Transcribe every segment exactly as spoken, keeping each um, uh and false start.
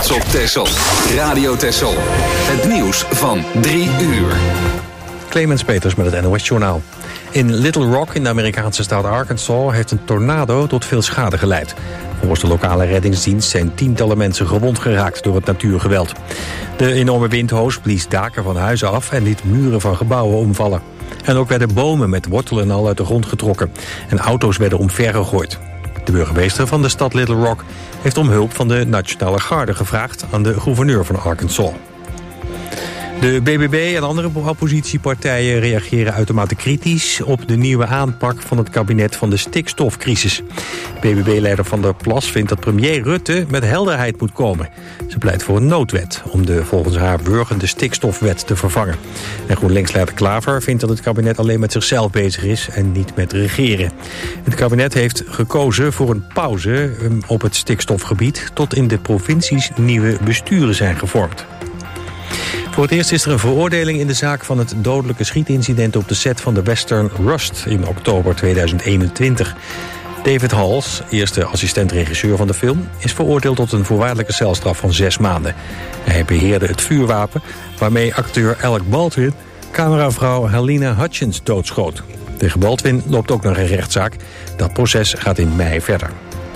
trots op Texel. Radio Texel. Het nieuws van drie uur. Clemens Peters met het N O S-journaal. In Little Rock in de Amerikaanse staat Arkansas heeft een tornado tot veel schade geleid. Volgens de lokale reddingsdienst zijn tientallen mensen gewond geraakt door het natuurgeweld. De enorme windhoos blies daken van huizen af en liet muren van gebouwen omvallen. En ook werden bomen met wortelen en al uit de grond getrokken. En auto's werden omvergegooid. De burgemeester van de stad Little Rock heeft om hulp van de Nationale Garde gevraagd aan de gouverneur van Arkansas. De B B B en andere oppositiepartijen reageren uitermate kritisch op de nieuwe aanpak van het kabinet van de stikstofcrisis. B B B-leider Van der Plas vindt dat premier Rutte met helderheid moet komen. Ze pleit voor een noodwet om de volgens haar wurgende stikstofwet te vervangen. En GroenLinks-leider Klaver vindt dat het kabinet alleen met zichzelf bezig is en niet met regeren. Het kabinet heeft gekozen voor een pauze op het stikstofgebied tot in de provincies nieuwe besturen zijn gevormd. Voor het eerst is er een veroordeling in de zaak van het dodelijke schietincident op de set van de western Rust in oktober tweeduizend eenentwintig. David Halls, eerste assistent-regisseur van de film, is veroordeeld tot een voorwaardelijke celstraf van zes maanden. Hij beheerde het vuurwapen waarmee acteur Alec Baldwin cameravrouw Helena Hutchins doodschoot. Tegen Baldwin loopt ook nog een rechtszaak. Dat proces gaat in mei verder.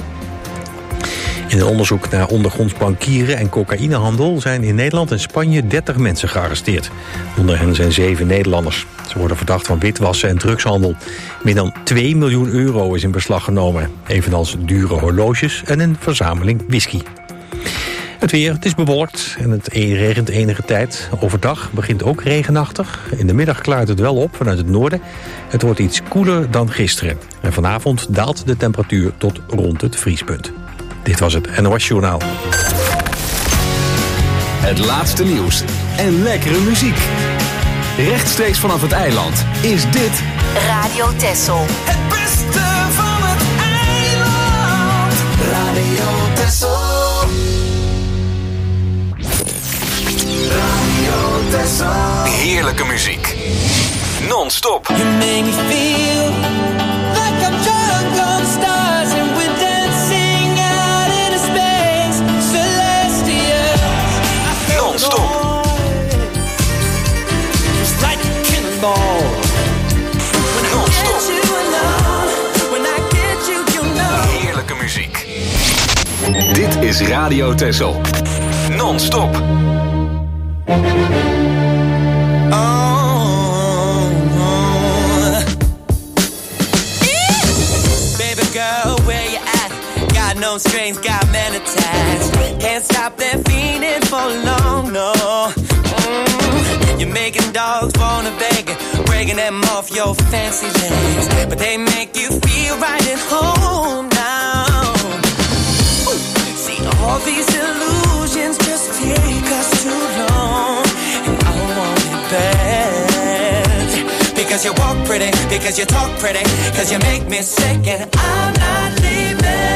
In een onderzoek naar ondergronds bankieren en cocaïnehandel zijn in Nederland en Spanje dertig mensen gearresteerd. Onder hen zijn zeven Nederlanders. Ze worden verdacht van witwassen en drugshandel. Meer dan twee miljoen euro is in beslag genomen. Evenals dure horloges en een verzameling whisky. Het weer, het is bewolkt en het regent enige tijd. Overdag begint ook regenachtig. In de middag klaart het wel op vanuit het noorden. Het wordt iets koeler dan gisteren. En vanavond daalt de temperatuur tot rond het vriespunt. Dit was het N O S-journaal. Het laatste nieuws en lekkere muziek. Rechtstreeks vanaf het eiland is dit Radio Texel. Het beste van het eiland. Radio Texel. Radio Texel. heerlijke muziek. Non-stop. You make me feel like I'm drunk on stars and we're dancing out in a space celestial. Non-stop. Just like a cannonball. When I get you alone, when I get you, you know. Heerlijke muziek. Dit is Radio Texel. Non-stop. No strings, got men attached. Can't stop that feeling for long, no. Mm. You're making dogs wanna beg, breaking them off your fancy legs, but they make you feel right at home now. Ooh. See, all these illusions just take us too long, and I want it bad. Because you walk pretty, because you talk pretty, because you make me sick, and I'm not leaving.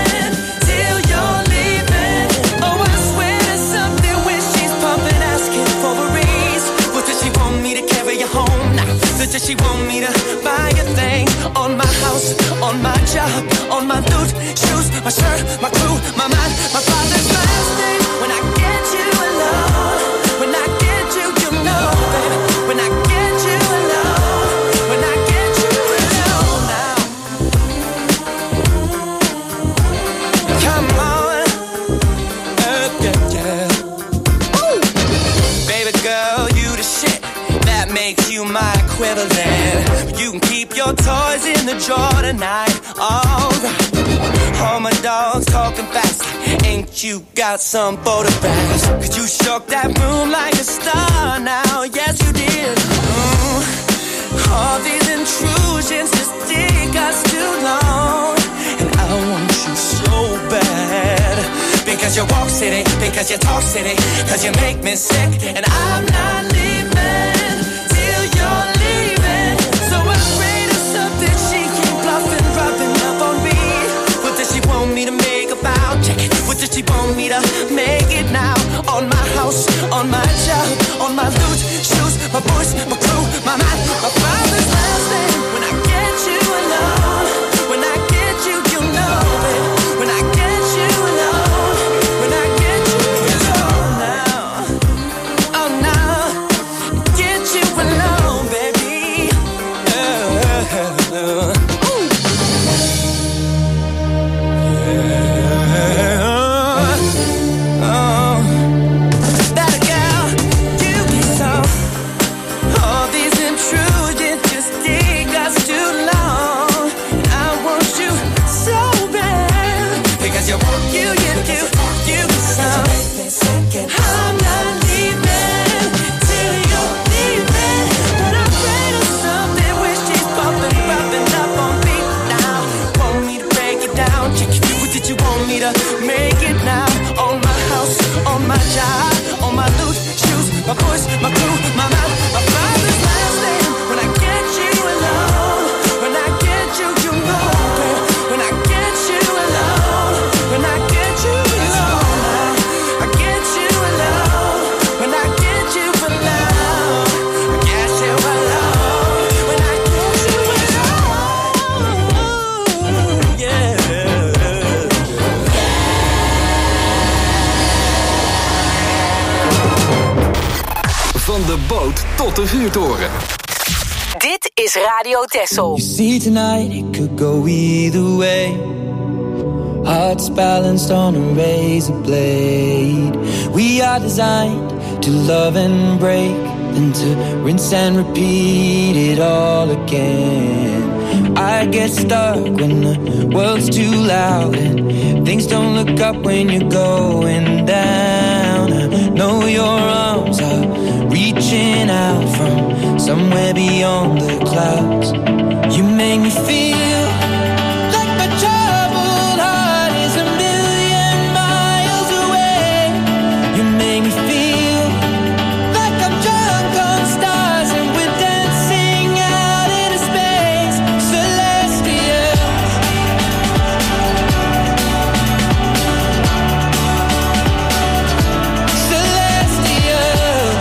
Does she want me to buy a thing on my house, on my job, on my loot, shoes, my shirt, my crew, my mind, my father's last name? When I get you alone, when I get you, you know, baby. When I get you alone, when I get you alone now. Come on, uh, yeah, yeah. Ooh. Baby girl, you the shit that makes you my equivalent. You can keep your toys in the drawer tonight. Alright. All my dogs talking fast. Ain't you got some photographs? Cause you shook that room like a star now. Yes, you did. Mm. All these intrusions just take us too long. And I want you so bad. Because you walk city, because you talk city, because you make me sick. And I'm not leaving till you're leaving. So afraid of something she keep bluffing, rubbing up on me. What does she want me to make about? What does she want me to make it now? On my house, on my job, on my loot, shoes, my voice, my crew, my mind, my father's last name. When I get you alone, when I get you, you know it. When I get you alone, when I get you alone. Did you want me to make it now? On my house, on my job, on my loot, shoes, my voice, my crew, my mouth, my father's last name. When I get you alone, when I get you, you know, babe. When I get you alone, when I get you alone, I get you alone. When I get you alone, I get you alone. When I get you alone, yeah. Van de boot tot de vuurtoren. Dit is Radio Texel. You see tonight it could go either way. Hearts balanced on a razor blade. We are designed to love and break, then to rinse and repeat it all again. I get stuck when the world's too loud and things don't look up when you're going down. I know your arms are reaching out from somewhere beyond the clouds. You make me feel like my troubled heart is a million miles away. You make me feel like I'm drunk on stars and we're dancing out into space. Celestial. Celestial.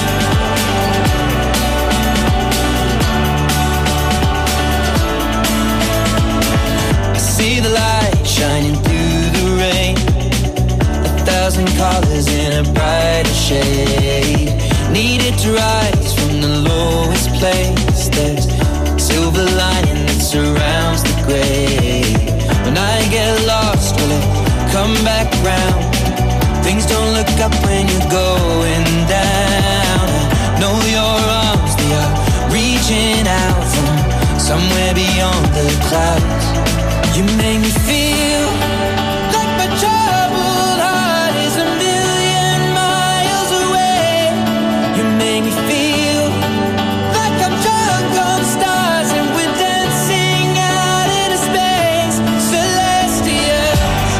I see the light shining through the rain. A thousand colors in a brighter shade. Needed to rise from the lowest place. There's silver lining that surrounds the gray. When I get lost, will it come back round? Things don't look up when you're going down. I know your arms, they are reaching out from somewhere beyond the clouds. You make me feel like my troubled heart is a million miles away. You make me feel like I'm drunk on stars and we're dancing out into space. Celestial.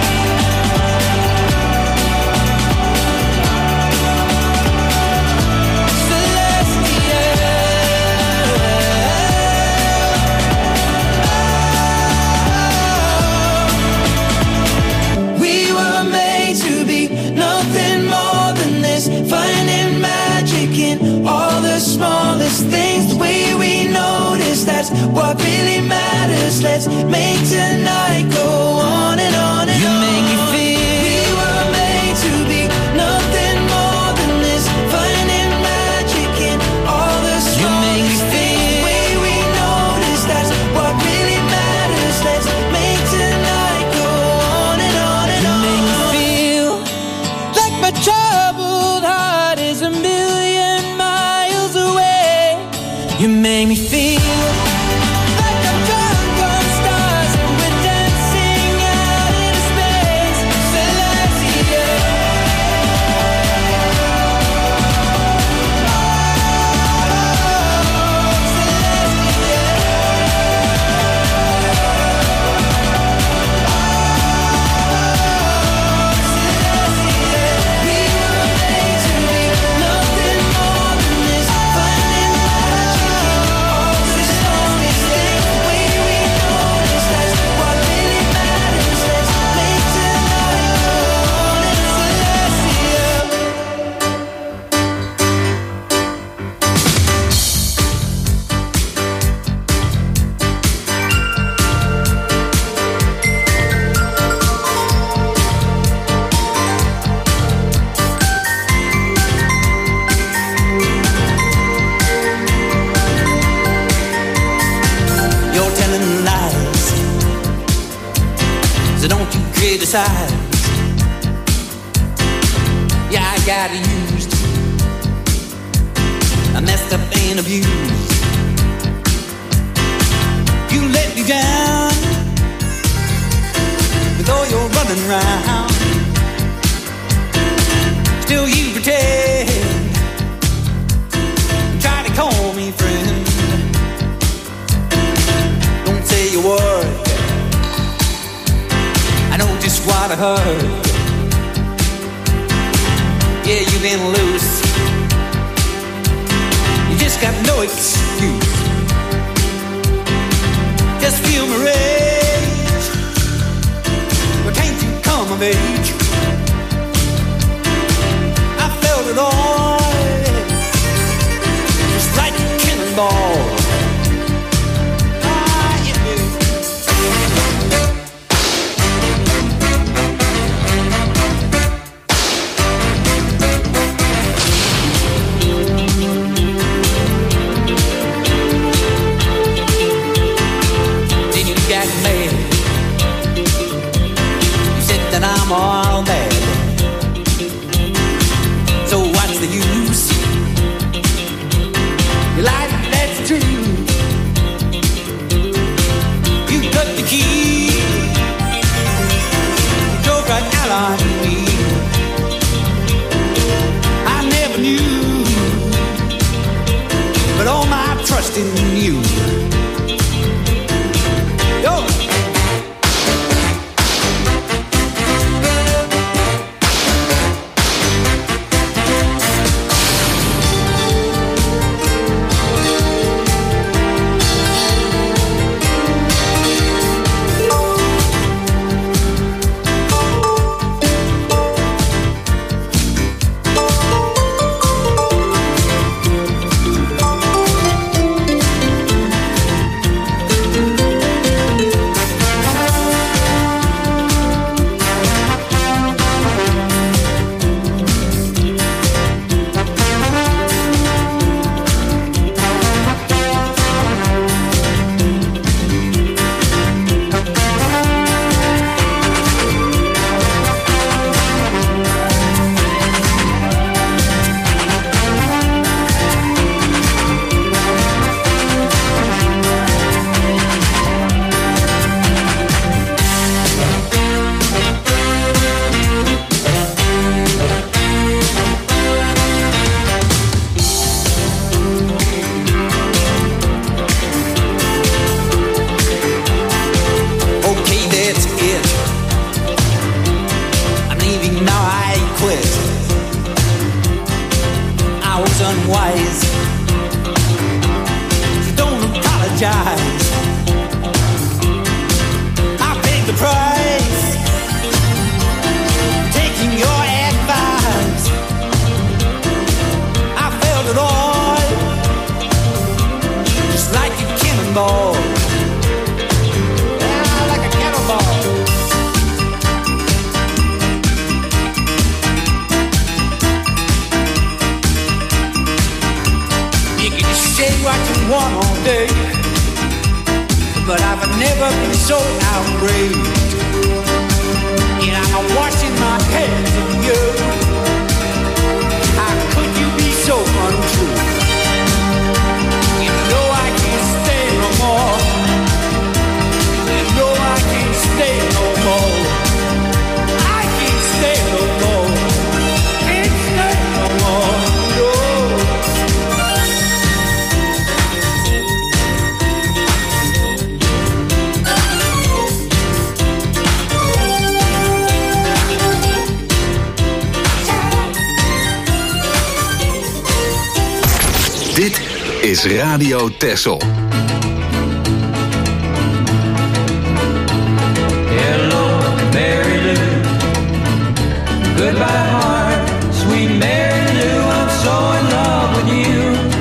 We were made to be nothing more than this. Finding magic in all the smallest things. The way we notice, that's what really matters. Let's make tonight go on and on and on. You make me feel we were made to be nothing more than this. Finding magic in all the smallest things. The way we notice, that's what really matters. Let's make tonight go on and on and on. You make me feel like my troubled heart is a million miles away. You make me feel like I'm drunk on stars and we're dancing out into space. Celestial. We were made to be nothing more than this. Finding magic in all the smallest things. The way we notice, that's what really matters. Let's make tonight go on and on. Celestial. You're telling lies, so don't you criticize. Yeah, I got used, I messed up and abused. You let me down with all your running round. Still you pretend, try to call me friend. Don't say a word, to hurt. Yeah, you've been loose. You just got no excuse. Just feel my rage. But can't you come of age? I felt it all, just like a cannonball. I'm all bad, so what's the use? Your life, that's true. You got the key, you drove right out on me. I never knew, but all my trust in you. Yo. Dit is Radio Texel. Hello, Mary Lou. Goodbye, heart. Sweet Mary Lou, I'm so in love with you.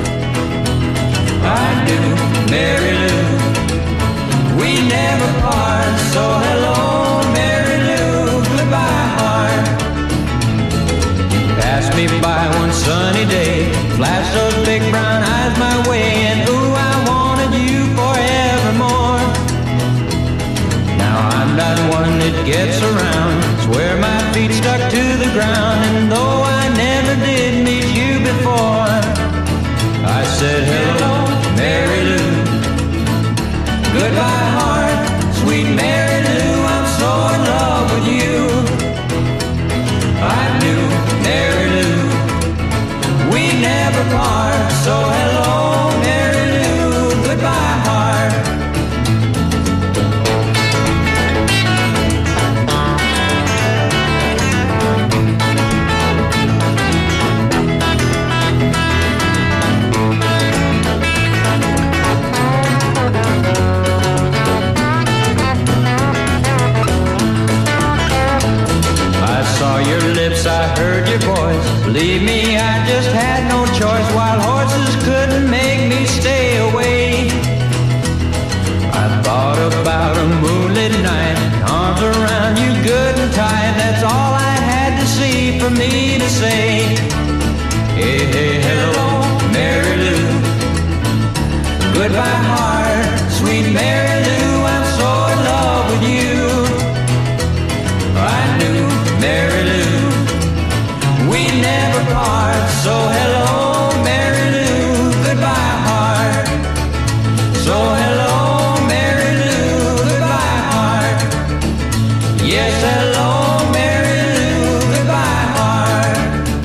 I do, Mary Lou. We never part, so hello, Mary Lou. Goodbye, heart. Pass me by one sunny day, flash those big brown eyes my way, and ooh, I wanted you forevermore. Now I'm not one that gets around, swear my feet stuck to the ground, and though I never did meet you before, I said hello, Mary Lou. Goodbye, heart, sweet Mary Lou, I'm so in love with you. I do, Mary Lou. We never part, so hello, Mary Lou, goodbye, heart. heard your voice. Believe me, I just had no choice. Wild horses couldn't make me stay away. I thought about a moonlit night, arms around you good and tight. That's all I had to see for me to say. Hey, hey, hello, Mary Lou. Goodbye, heart, sweet Mary Lou. I'm so in love with you. I knew Mary Lou, we never part. So hello, Mary Lou. Goodbye, heart. So hello, Mary Lou. Goodbye, heart. Yes, hello, Mary Lou. Goodbye, heart.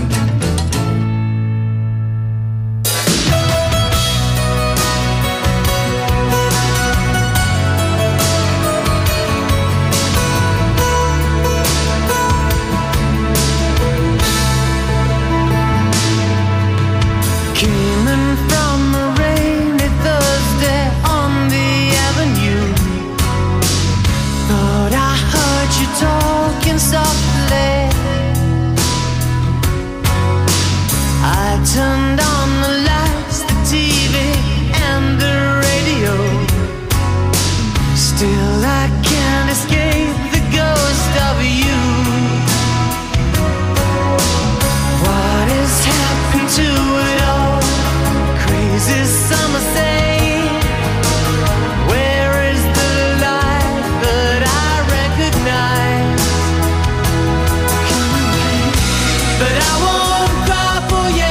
Turned on the lights, the T V and the radio. Still I can't escape the ghost of you. What has happened to it all? Crazy summer say, where is the light that I recognize? But I won't cry for you.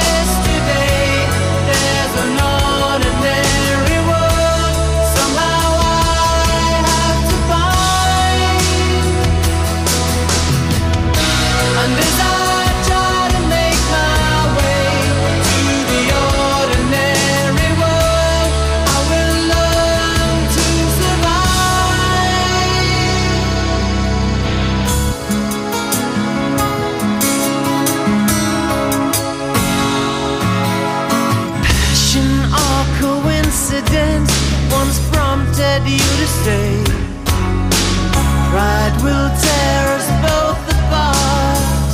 Once prompted you to stay. Pride will tear us both apart.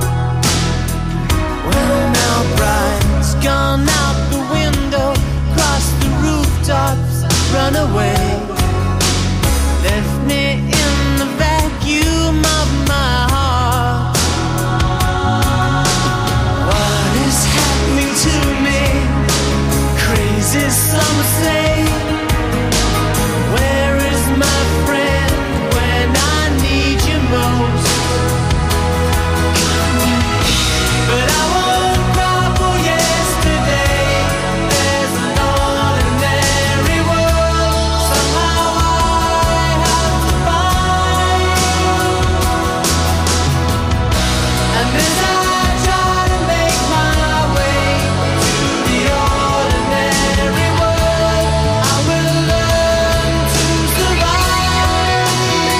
Well, now pride's gone out the window, crossed the rooftops, run away. Left me in the vacuum of my heart. What is happening to me? Crazy some say. Where is my friend when I need you most? But I won't cry for yesterday. There's an ordinary world somehow I have to find. And as I try to make my way to the ordinary world, I will learn to survive.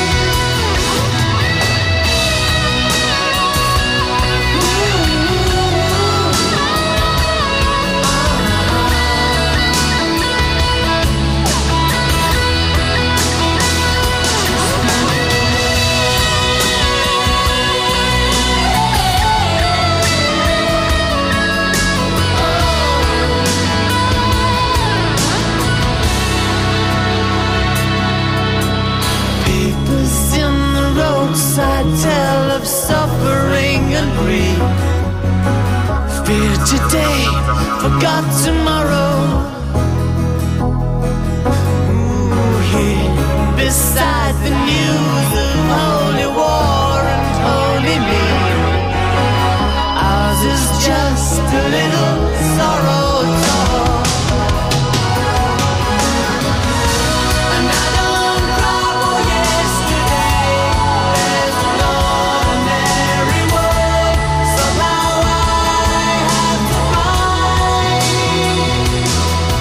Papers in the roadside tell of suffering and grief. Fear today, forgot tomorrow. Ooh, here beside the news of holy war and holy me. Ours is just a little sorrow talk. And I don't cry for yesterday. There's an ordinary world somehow I have to find.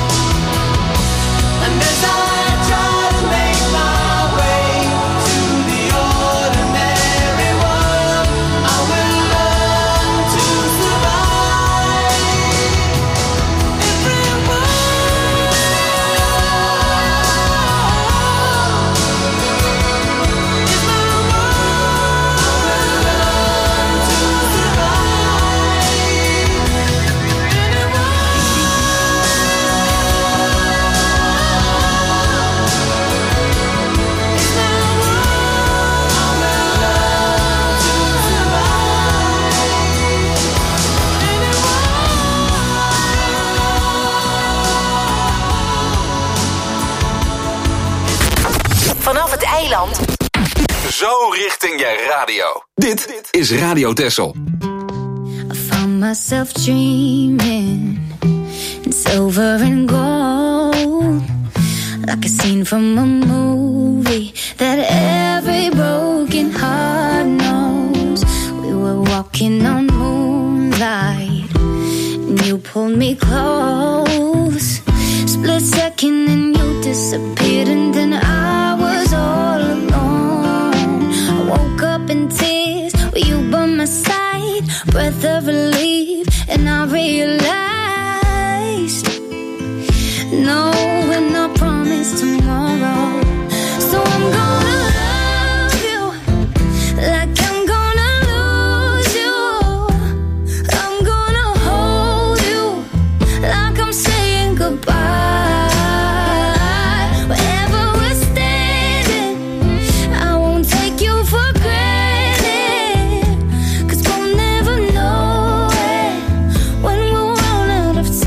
vanaf het eiland. Zo richting je radio. Dit is Radio Texel. I found myself dreaming in silver and gold, like a scene from a movie that every broken heart knows. We were walking on moonlight and you pulled me close. Split second and you disappeared, and then I was all alone. I woke up in tears with you by my side, breath of relief, and I realized no, we're not promised tomorrow. So I'm gonna love you like I'm gonna lose you. I'm gonna hold you like I'm saying goodbye. Wherever we're standing, I won't take you for granted, 'cause we'll never know it when we'll run out of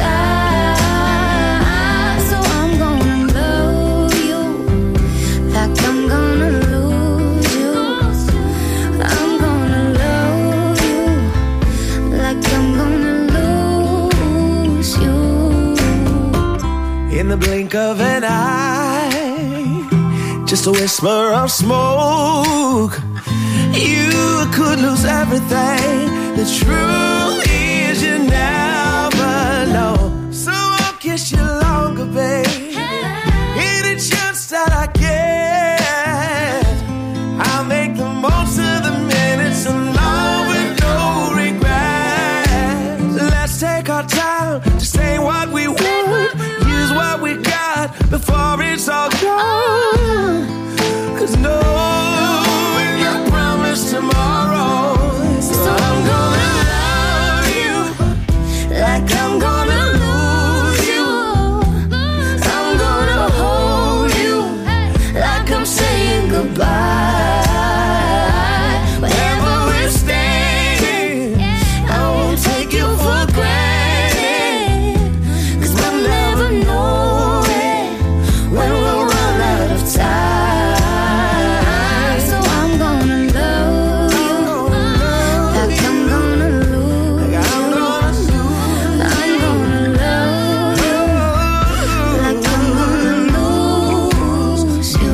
time. So I'm gonna love you like I'm gonna lose you. I'm gonna love you like I'm gonna lose you. In the blink of an eye, just a whisper of smoke, you could lose everything. The truth is you never know. So I'll kiss you longer, babe. Any chance that I get, I'll make the most of the minutes alone with no regrets. Let's take our time to say what we want, use what we got before it's all gone. 'Cause no, we're not promised tomorrow. So I'm gonna love you like I'm gonna lose you. I'm gonna hold you like I'm saying goodbye. Wherever we're standing, I won't take you for granted, 'cause we'll never know it when we'll run out of time. So I'm gonna love you like I'm gonna lose you. I'm gonna love you like I'm gonna lose you.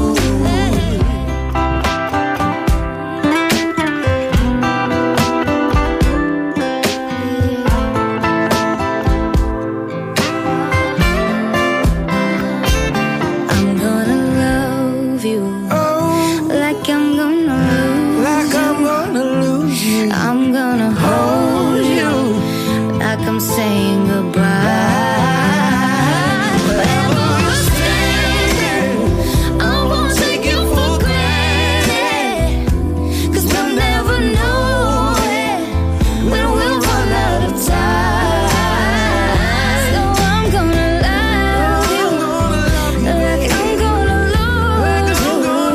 I'm gonna love you like I'm gonna lose Like I'm gonna lose you. I'm gonna hold you like I'm saying goodbye. Wherever we're standing, I won't take you for granted, 'cause we'll never know it when we'll run out of time. So I'm gonna love you like I'm gonna lose you.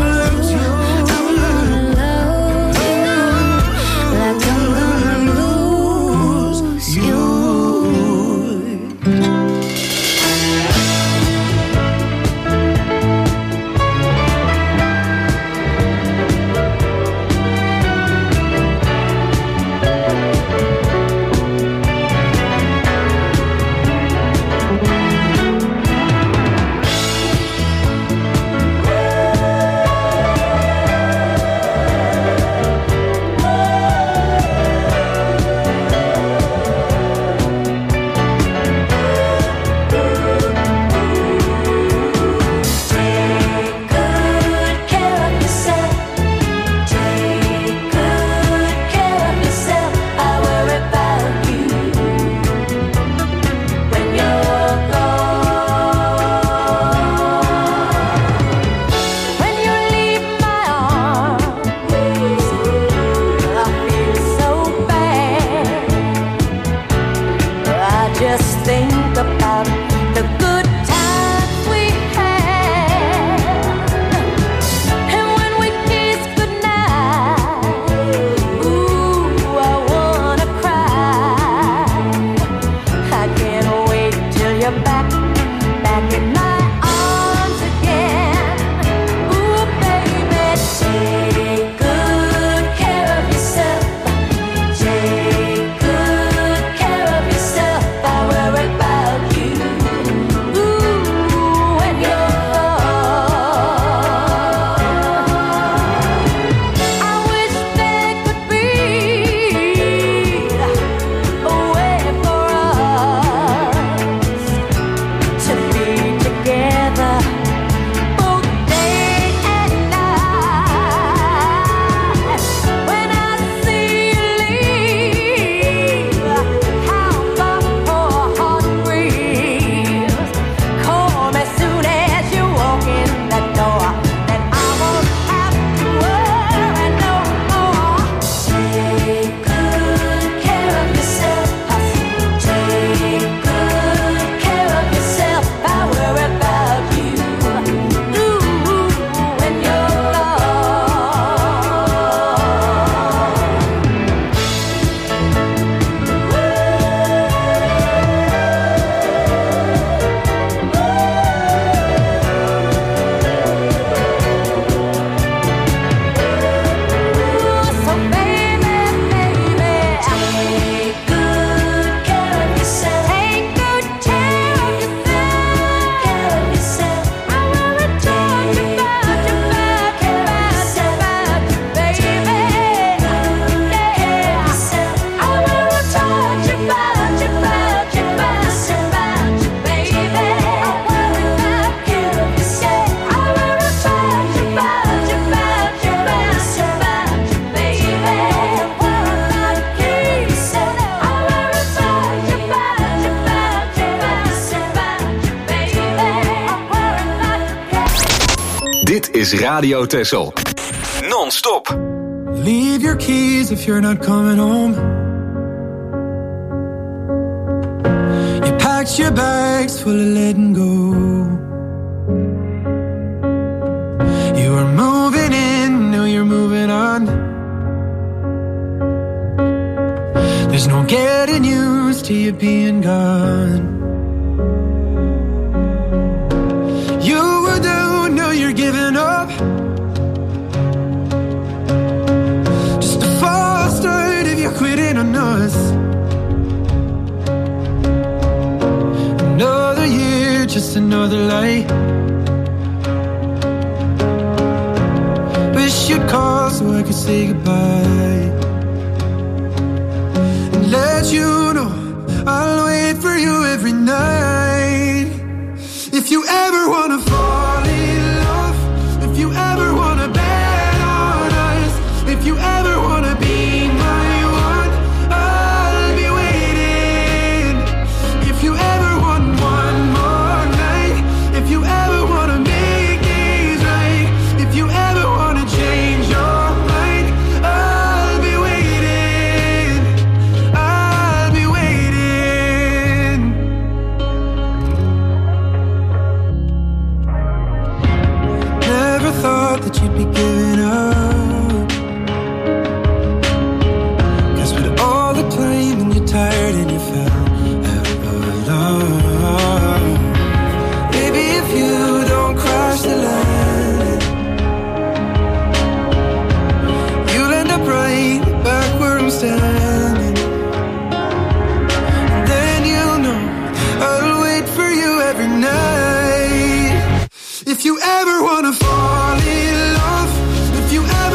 is Radio Texel. Non-stop. Leave your keys if you're not coming home. You packed your bags full of letting go. You were moving in, now you're moving on. There's no getting used to you being gone. You were down, now you're giving up. Just a false start if you're quitting on us. Another year, just another lie. Wish you'd call so I could say goodbye. And let you know I'll wait for you every night. If you ever wanna fall in love, if you ever wanna bet on us, if you ever wanna be my one, I'll be waiting. If you ever want one more night, if you ever wanna make things right, if you ever wanna change your mind, I'll be waiting. I'll be waiting. Never thought that you'd be giving up. 'Cause with all the time when you're tired and you fell out of love, maybe if you don't crash the land, you'll end up right back where I'm standing. And then you'll know I'll wait for you every night. If you ever wanna fall in love, if you ever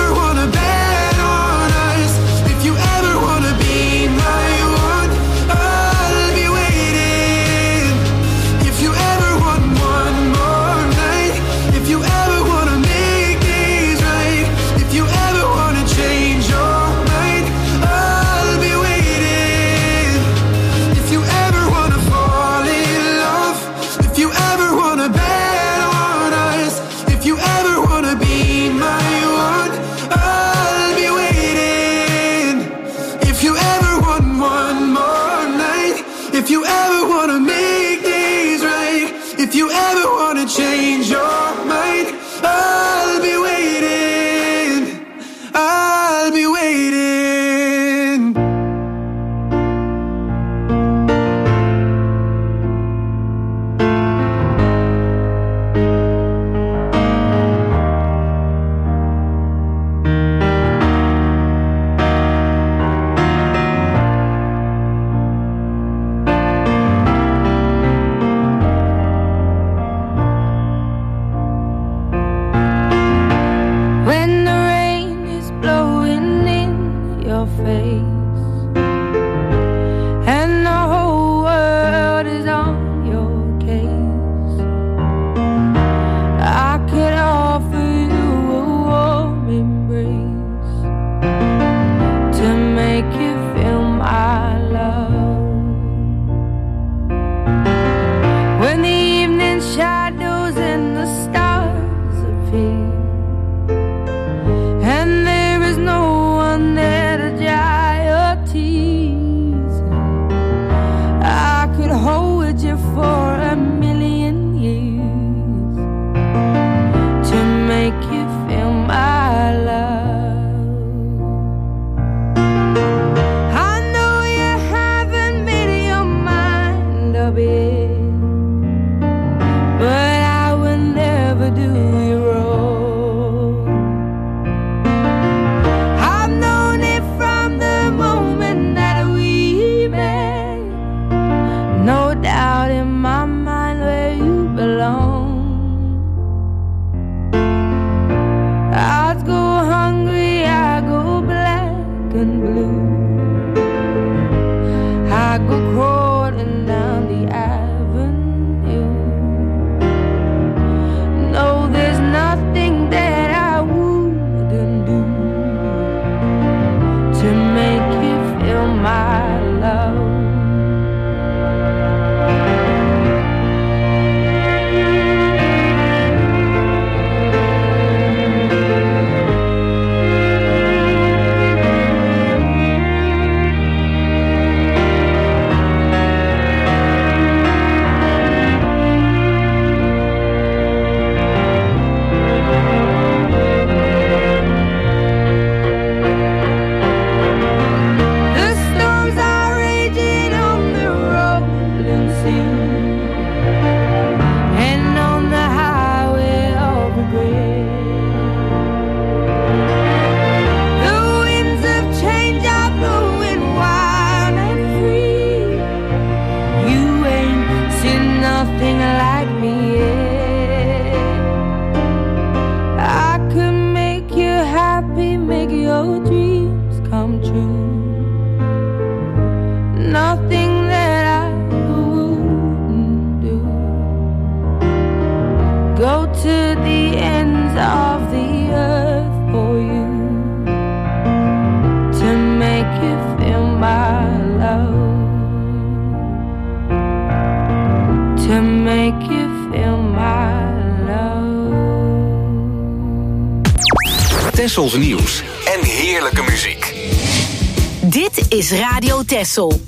Tessels nieuws en heerlijke muziek. Dit is Radio Tessel.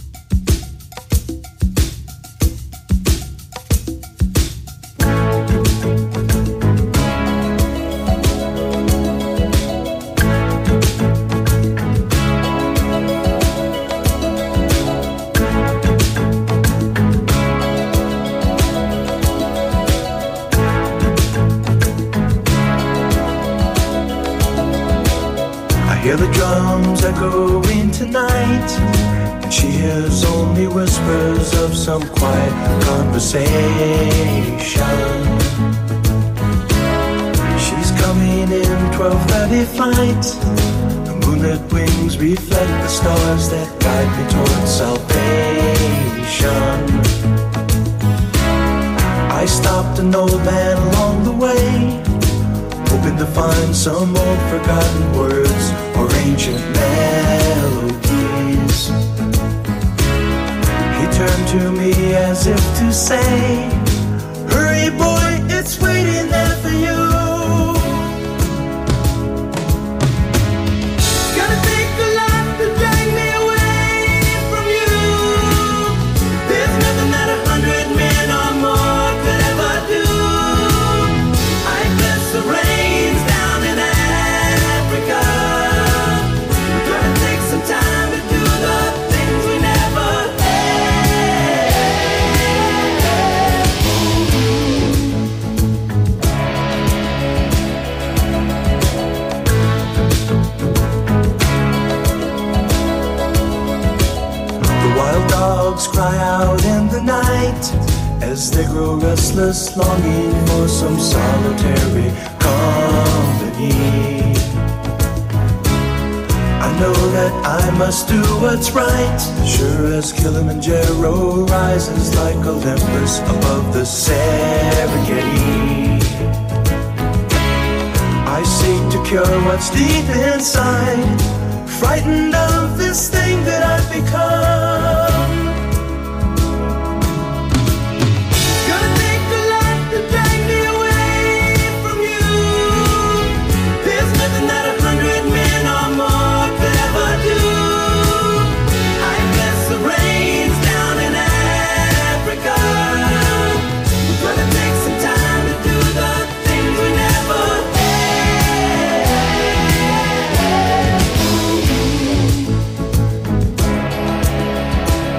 Hear the drums echoing tonight, and she hears only whispers of some quiet conversation. She's coming in twelve thirty flight. The moonlit wings reflect the stars that guide me towards salvation. I stopped an old man along the way, hoping to find some old forgotten words or ancient melodies. He turned to me as if to say, hurry boy, it's waiting there for you. It's gonna take a lot to drag me away from you. There's nothing that a hundred men or more could ever do. I bless the rains down in Africa. We're gonna take some time to do the things we never The wild dogs cry out in the night as they grow restless, longing for some solitary company. I know that I must do what's right, sure as Kilimanjaro rises like Olympus above the Serengeti. I seek to cure what's deep inside, frightened of this thing that I've become. It's gonna take a lot to drag me away from you. There's nothing that a hundred men or more could ever do. I bless the rains down in Africa. We're gonna take some time to do the things we never had.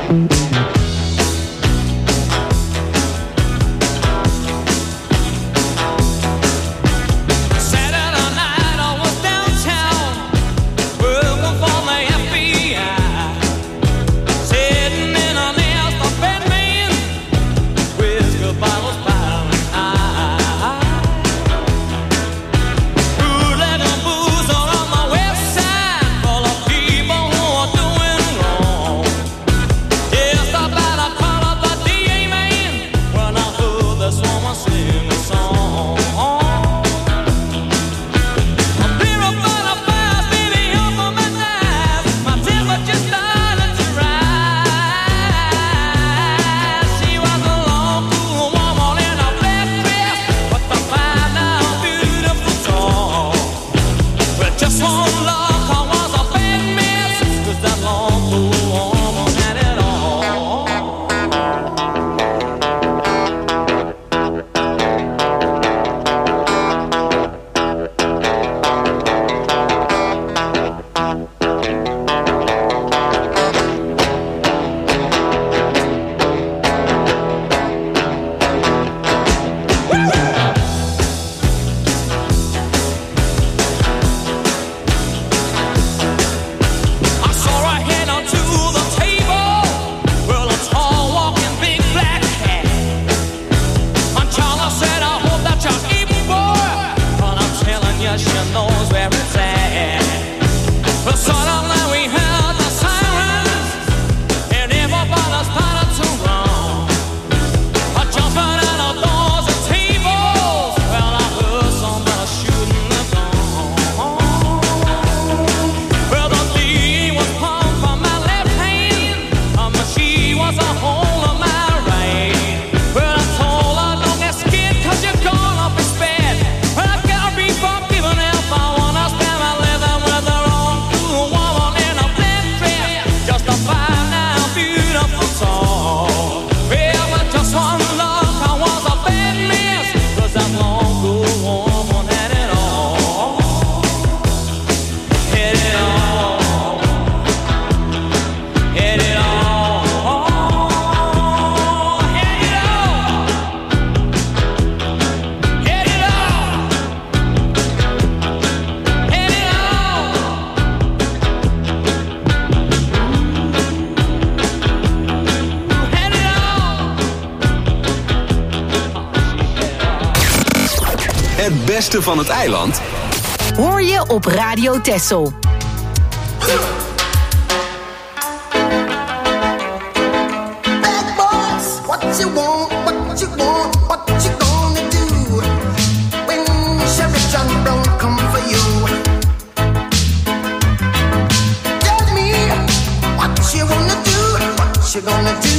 Het beste van het eiland hoor je op Radio Texel. Bad boys, what you want, what you want, what you gonna do when Sheriff John Brown come for you? Tell me what you wanna do, what you gonna do?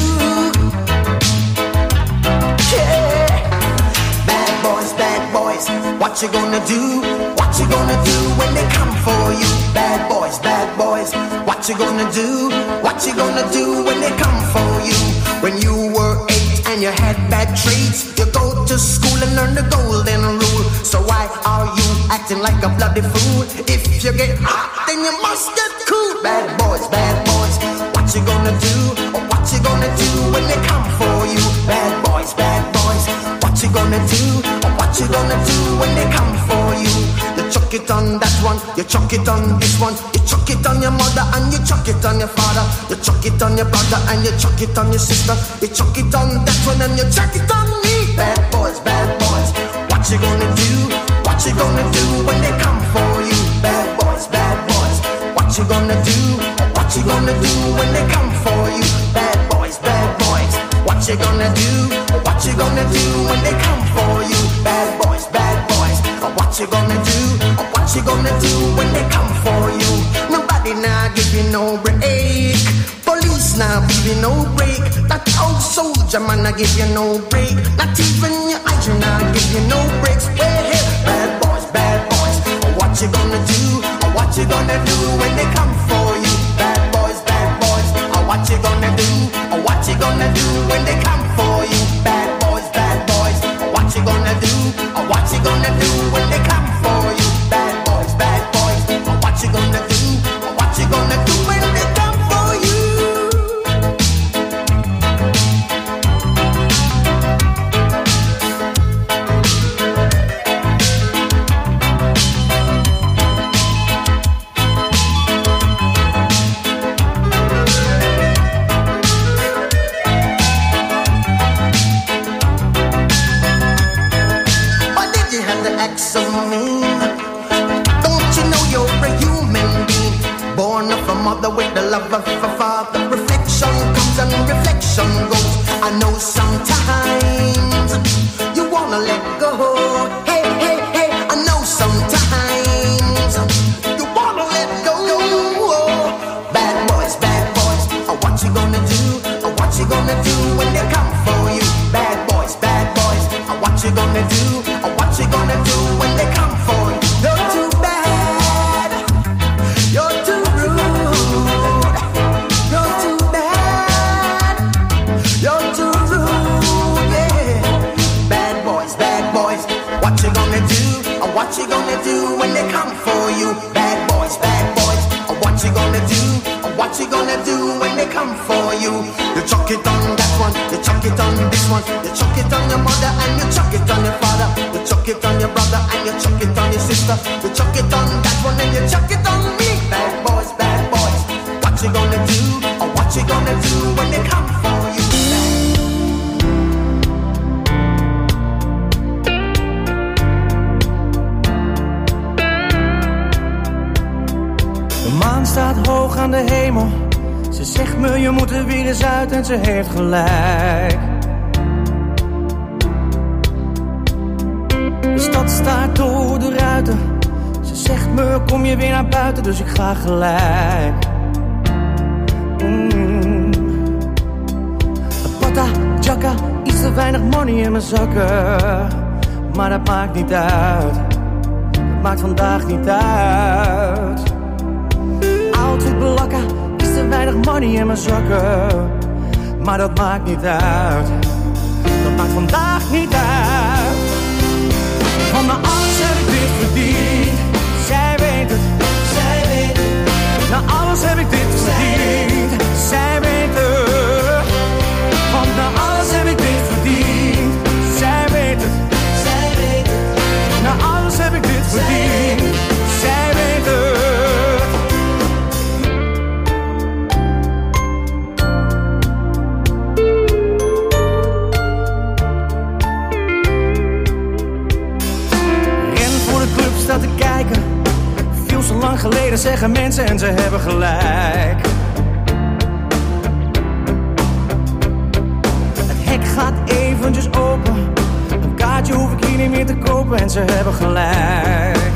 What you gonna do? What you gonna do when they come for you? Bad boys, bad boys. What you gonna do? What you gonna do when they come for you? When you were eight and you had bad traits, you go to school and learn the golden rule. So why are you acting like a bloody fool? If you get hot, then you must get cool. Bad boys, bad boys. What you gonna do? Or what you gonna do when they come for you? Bad boys, bad boys. What you gonna do? Or what you gonna do when they come for you? You chuck it on that one, you chuck it on this one, you chuck it on your mother and you chuck it on your father, you chuck it on your brother and you chuck it on your sister, you chuck it on that one and you chuck it on me. Bad boys, bad boys. What you gonna do? What you gonna do when they come for you? Bad boys, bad boys. What you gonna do? What you gonna do when they come for you? Bad boys, bad boys. What you gonna do? What you gonna do when they come for you? Bad boys, bad boys. What you gonna do? What you gonna do when they come for you? Nobody now give you no break. Police now give you no break. That old soldier man I give you no break. Not even your eyes now give you no breaks. Hey, hey, bad boys, bad boys. What you gonna do? What you gonna do when they come for you? Bad boys, bad boys. What you gonna do? What you gonna do when they come for you? Bad boys, bad boys. What you gonna do? What you gonna do when they come for you? Bad boys, bad boys. What you gonna do? What you gonna do when they come for you? I know sometimes you wanna let go. Hey, hey, hey, I know sometimes you wanna let go. Bad boys, bad boys, oh, what you gonna do? Oh, what you gonna do when they come for you? Bad boys, bad boys, oh, what you gonna do? Oh, what you gonna do when they come for you? You're too bad, you're too rude, you're too bad, you're too rude, yeah. Bad boys, bad boys, what you gonna do? Oh, what you gonna do when they come for you? Bad boys, bad boys, oh, what you gonna do? Oh, what you gonna do when they come for you? You chuck it on that one, you chuck it on this one, you chuck it on your mother and you chuck it on your father, you chuck it on your brother and you chuck it on your sister, you chuck it on that one and you chuck it on me. Bad boys, bad boys, what you gonna do? Or what you gonna do when they come for you? De maan staat hoog aan de hemel. Ze zegt me je moet er weer eens uit en ze heeft gelijk. De stad staart door de ruiten. Ze zegt me kom je weer naar buiten, dus ik ga gelijk. Mm. Pata, jacka, iets te weinig money in mijn zakken. Maar dat maakt niet uit. Dat maakt vandaag niet uit. Outfit belakka, iets te weinig money in mijn zakken. Maar dat maakt niet uit. Dat maakt vandaag niet uit. Van mijn alles heb ik dit verdiend. Zij weet het, zij weet het. Na alles heb ik dit verdiend. Zij weet het. Want na alles heb ik dit verdiend. Zij weet het, zij weet het. Na alles heb ik dit verdiend. Zij weet het. Te kijken. Veel zo lang geleden zeggen mensen en ze hebben gelijk. Het hek gaat eventjes open. Een kaartje hoef ik hier niet meer te kopen en ze hebben gelijk.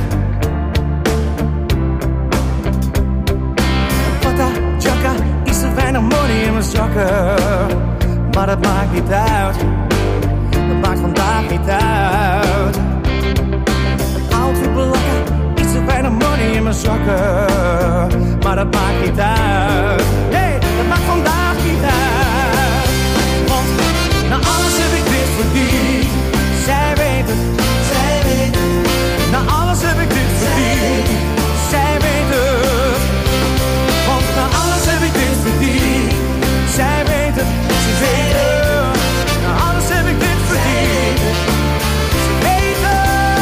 Pata, jacka, iets te weinig money in mijn zakken. Maar dat maakt niet uit. Dat maakt vandaag niet uit. Outfit belakka, iets te weinig money in mijn zakken. Maar dat maakt niet uit. Nee, dat maakt vandaag niet uit. Want na alles heb ik dit verdiend. Zij weet het, zij weet het. Na alles heb ik dit verdiend. Zij weet het. Want na alles heb ik dit verdiend. Zij weet het, ze weet het. Na alles heb ik dit verdiend. Ze weet het.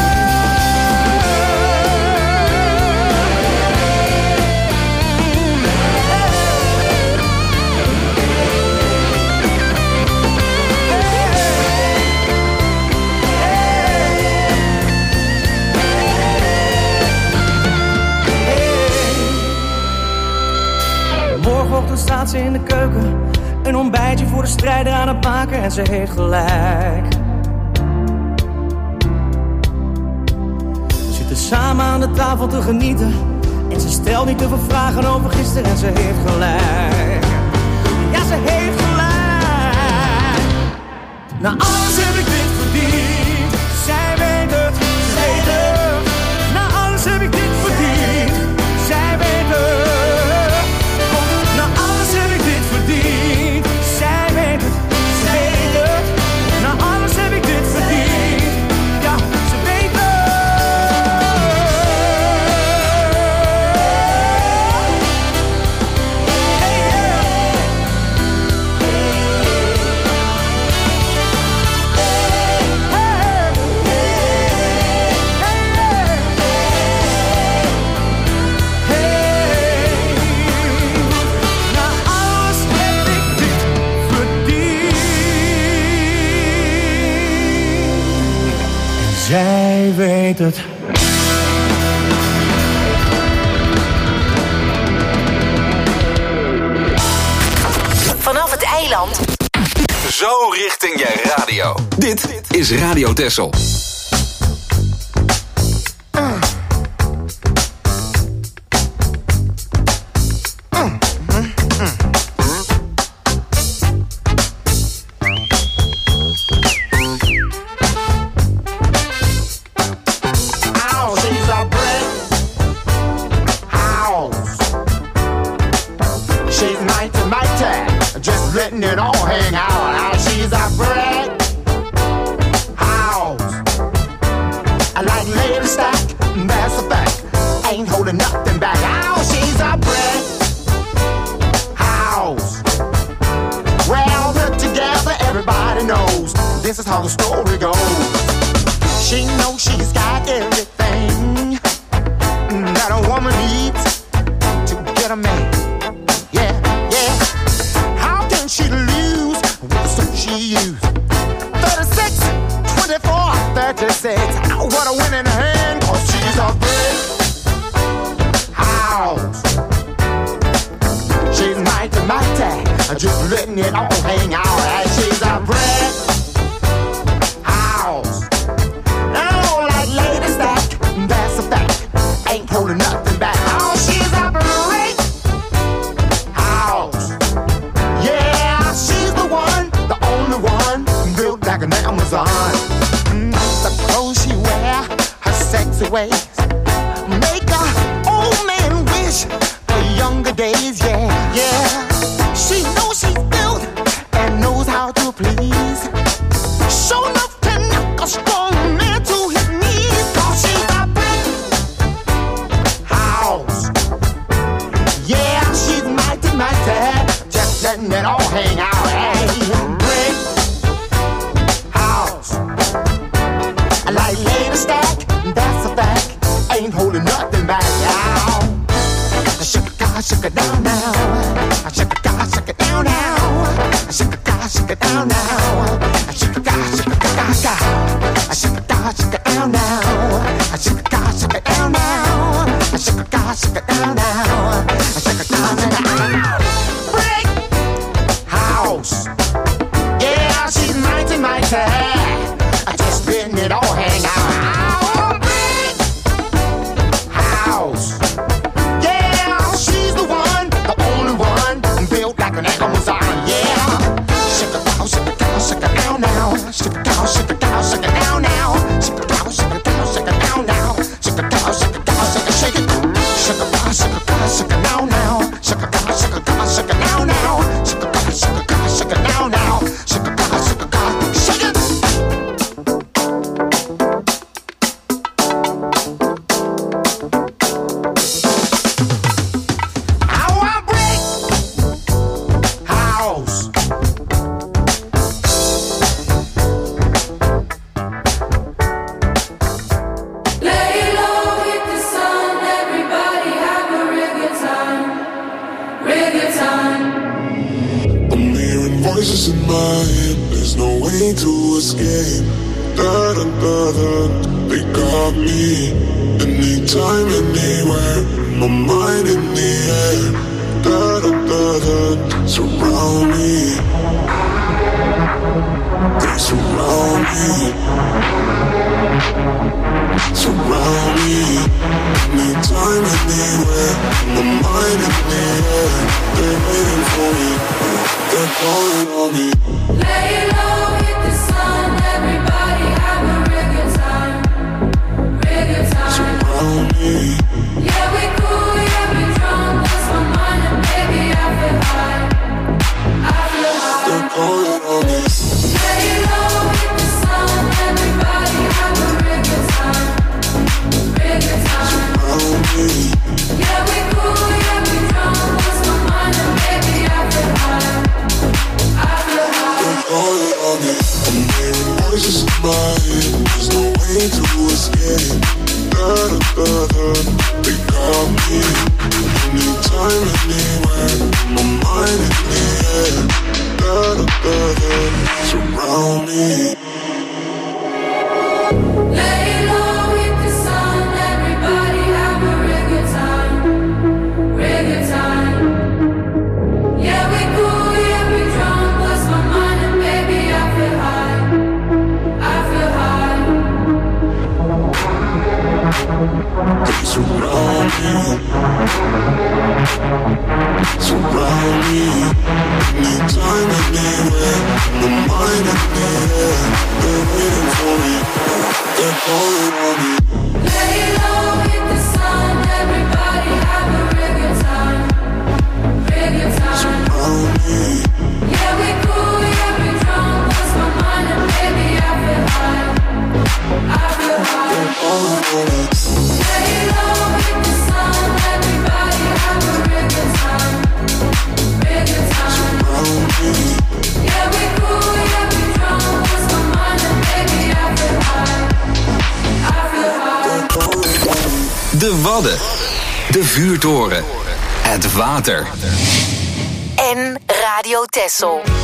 Morgenochtend staat ze in de keuken. Een ontbijtje voor de strijder aan het maken en ze heeft gelijk. We zitten samen aan de tafel te genieten. En ze stelt niet te veel vragen over gisteren en ze heeft gelijk. Ja, ze heeft gelijk. Na alles heb ik dit verdiend. Zij weet het, ze weet het. Na alles heb ik dit verdiend. Zij weet het. Na alles heb ik dit verdiend. Zij weet het, ze weet het. Na alles heb ik dit verdiend. Ja, ze weet het. Hey, yeah. Zij weet het. Vanaf het eiland. Zo richting je radio. Dit is Radio Texel. Letting it all hang out. Now she's a brick house. I like lady stack, that's a fact. Ain't holding nothing back. Now she's a brick house. Well put together, everybody knows this is how the story goes. She knows she's got everything that a woman needs to get a man. Yeah, yeah. She lose with the stuff she used. thirty-six, twenty-four, thirty-six. Oh, what a winning hand, cause she's a brick house. She's mighty, mighty, just letting it all hang out. And she's a brick house. Oh, like lady stack, that's a fact. Ain't holding nothing back. Oh, she's a brick house. She's the one, the only one, built like an Amazon. Mm, the clothes she wear, her sexy ways, make a old man wish for younger days. Yeah, yeah. She knows she's built and knows how to please. Show enough to knock a strong man to his knees. Cause she's a brick house. Yeah, she's mighty, mighty. Just letting it all hang out. Hey, brick house. I like lady stack, that's a fact. Ain't holding nothing back. Now, shake it, God, shake it down now. Shake it, God, shake it down now. Shake it, God, shake it down now. Shake it, God, shake it, God, God. Shake it, God, shake it down now. Shake it, God, shake it down now. Shake it, God, shake it down now. Shake it, God, shake it down now. Yeah, she's mighty, mighty. I just letting it all hang out. Oh, brick house. Yeah, she's the one, the only one, built like an Amazon. Yeah, shake it down, shake it down, shake it down now. Shake it down, shake it down, shake it down now. Shake it down, shake it down, shake it down now. Shake it down, shake it down, shake it, shake it. Shake it down, shake it down, shake it down now. Shake it down, shake it down, shake it down now. Shake it down, shake it down, shake it down now. Shake it down, shake it down, shake it. I want brick house. Lay low, hit the sun, everybody have a real good time, real good time. I'm hearing voices in my head, there's no way to escape. Da da da da, they got me. Anytime, anywhere, my mind in the air. Da da da da, surround me. They surround me. Surround me. Anytime, anywhere, my mind in the air. They're waiting for me. They're calling on me. Lay low, hit the sun, everybody have a real good time, real good time. Surround me. Yeah, we cool, yeah, we drunk, lost my mind and baby I feel high, I feel high. They're calling on me. Lay low, hit the sun, everybody have a real good time, real good time. Surround me. Yeah, we cool, yeah, we drunk, lost my mind and baby I feel high, I feel high. They're calling on me. I'm hearing voices in my head, there's no way to escape. Da da da da, they got me. Anytime, anywhere, my mind in the air. Da da da da, surround me. Lay low, hit the sun, everybody have a real good time, real good time. Yeah, we cool, yeah, we drunk, lost my mind and baby Wadden. De vuurtoren. Het water. En Radio Texel.